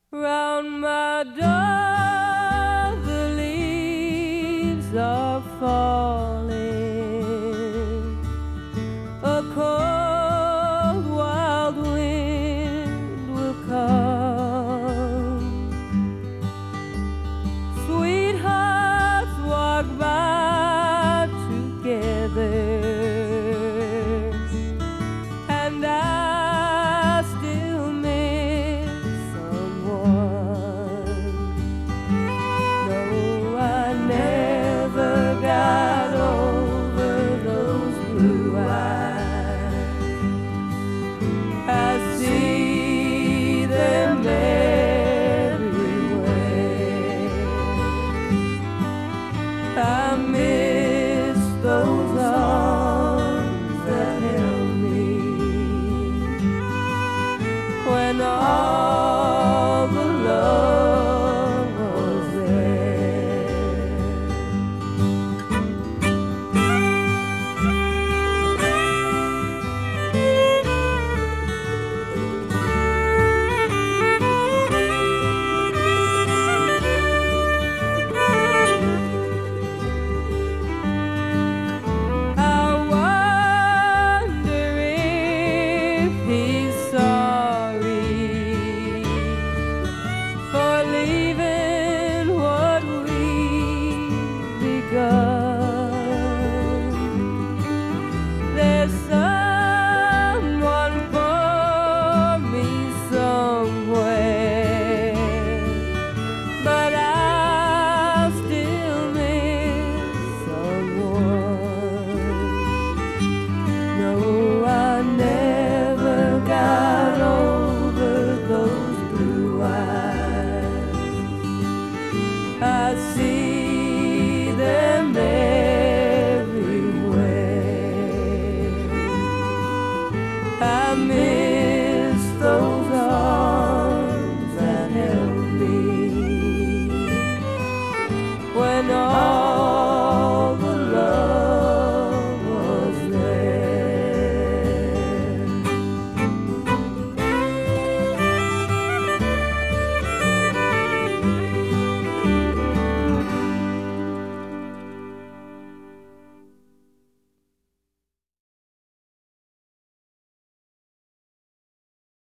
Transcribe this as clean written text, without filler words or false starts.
Round my door, the leaves are falling. A cold, wild wind will come. Sweethearts walk by together, and I still miss someone. No, I never got over those blue eyes. I see them everywhere. I miss those arms that held me when all the love was there. I wonder if he's sorry for leaving what we've begun. There's someone for me somewhere, but I still miss someone. No, I never got over those blue eyes. I see them everywhere. I miss